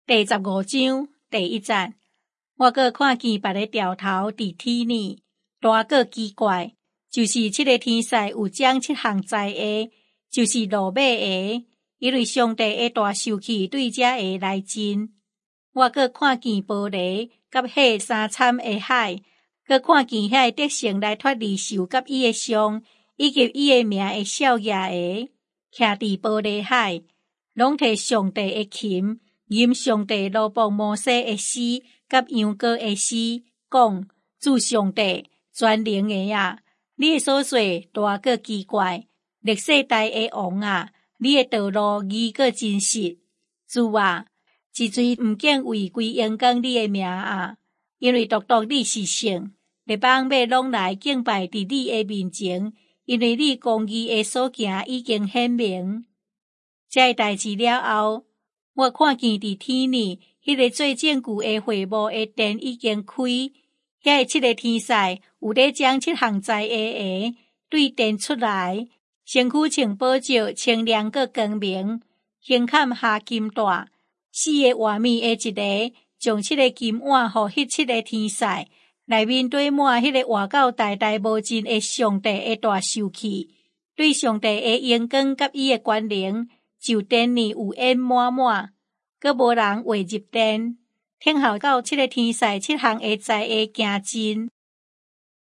第15章第1節，我閣看見別個條頭佇天裡，大閣奇怪，就是7個天使有將7項災厄，就是落尾個，因為上帝的大生氣對這個來真。我閣看見玻璃，甲迄三參的海，閣看見遐個得勝來脫離獸甲伊的像，以及伊的名的少爺個，徛佇玻璃海，攏摕上帝的琴，吟上帝羅邦摩西的詩，甲羊羔的詩，講主上帝全能的啊！你的所做大閣奇怪，歷世代的王啊！你的道路義閣真實，主啊！一錐毋見為歸榮光你的名啊！因為獨獨你是聖，列邦要攏來敬拜佇你的面前，因為你公義的所行已經顯明。這個代志了後，我看見佇天裡，迄個最證據的會幕的殿已經開，遐個7個天使有咧將7項災厄個對殿出來，身軀穿寶石，清亮閣光明，胸坎下金帶，4個畫面的一個，將7個金碗予迄7個天使，內面堆滿迄個活到代代無盡的上帝的大生氣，對上帝的榮光甲伊的權能，就殿裡有煙滿滿，閣無人會入殿。聽候到7個天使7項的災厄行盡。